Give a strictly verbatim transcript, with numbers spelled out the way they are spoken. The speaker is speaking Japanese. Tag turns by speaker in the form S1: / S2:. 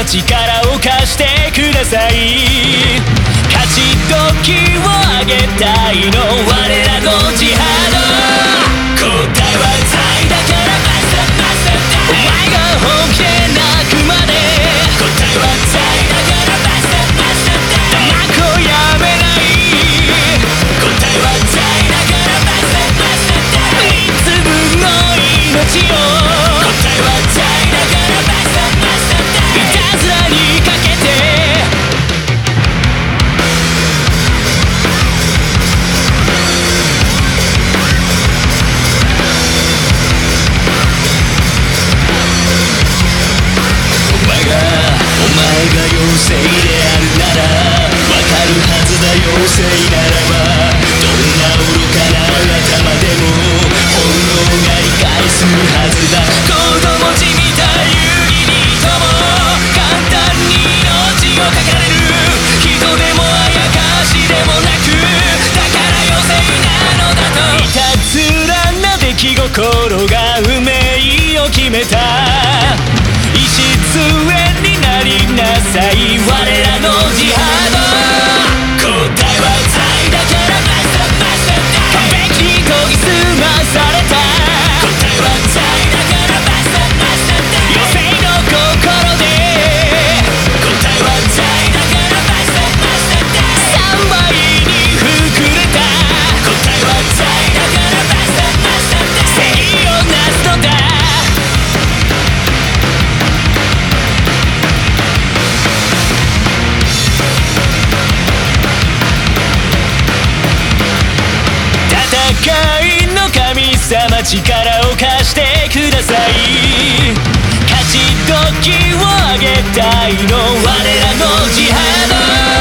S1: 力を貸してください。勝ち時をあげたいの我らのジハード。答えは財だからマスターマスター。お前が本気で泣くまで答えは財だからマスターマスター。黙くをやめない。答えは財だからマスターマスター。三粒の命を答えは財だからマスターマスター。いたずらにかけて妖精であるならわかるはずだ。妖精ならばどんな愚かな頭でも本能が理解するはずだ。子供じみた遊戯にとも簡単に命をかけられる。人でもあやかしでもなくだから妖精なのだと。いたずらな出来心が運命を決めた。礎になりなさい我らのジハード。答えは財だからマスターマスター。完璧に研ぎ澄まされた答えは財だからマスターマスター。妖精の心で答えは財だからマスターマスター。三倍に膨れた答えは財だからマスターマスター。正義をなすのだ。戦いの神様力を貸してください。勝ち時をあげたいの我らのジハード。